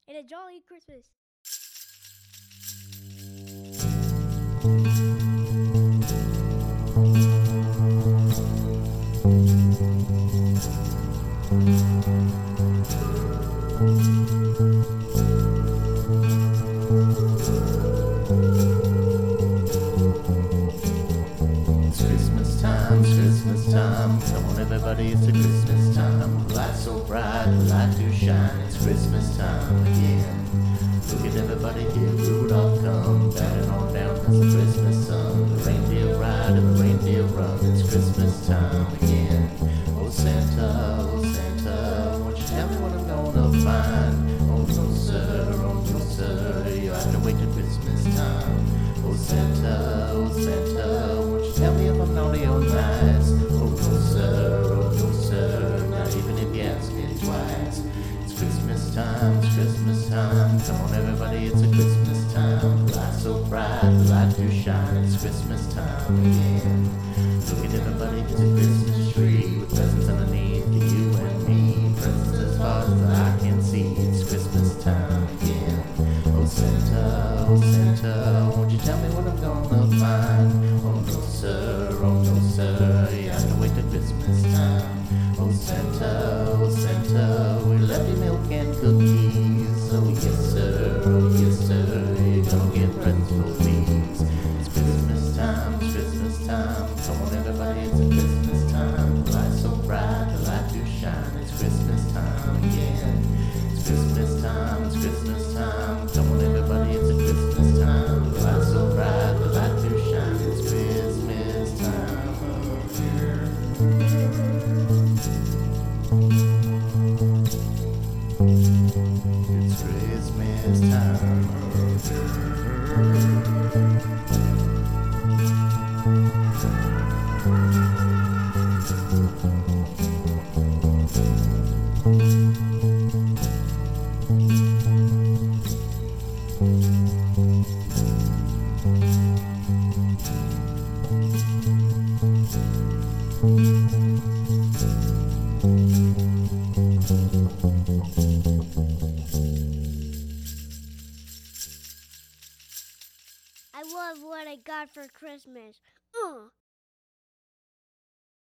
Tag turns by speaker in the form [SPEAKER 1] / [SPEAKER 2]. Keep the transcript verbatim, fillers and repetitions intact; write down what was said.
[SPEAKER 1] and a jolly Christmas.
[SPEAKER 2] It's Christmas time, it's Christmas time. Come on, everybody, it's a Christmas time. The lights so bright, the light do shine. It's Christmas time again. Look at everybody here, Rudolph come, batting on down, it's the Christmas sun. The reindeer ride and the reindeer run. It's Christmas time again. Oh Santa, oh Santa, won't you tell me what I'm gonna find? Oh no sir, oh no sir, you have to wait till Christmas time. Oh Santa, oh Santa, won't you tell me if I'm naughty or nice? Oh no sir, oh no sir, not even if you ask me twice. It's Christmas time, it's Christmas time. Come on everybody, it's a Christmas time. The lights so bright, the light do shine. It's Christmas time again. Look at everybody, it's a Christmas tree with presents underneath for you and me. Presents as far as the eye can see. It's Christmas time again. Oh Santa, oh Santa, won't you tell me what I'm gonna find? Oh no sir, oh no sir, you have to wait till Christmas time. Oh Santa, oh Santa, we left you milk and cookies. Oh yes sir, oh yes sir, you're gonna get presents for these. It's Christmas time, it's Christmas time. Come on everybody, it's a Christmas time. The lights so bright, the light do shine. It's Christmas time again. It's Christmas time, it's Christmas time. Come on everybody, it's a Christmas time. The lights so bright, the light do shine. It's Christmas time of year. It's Christmas time of
[SPEAKER 1] I love what I got for Christmas. Uh.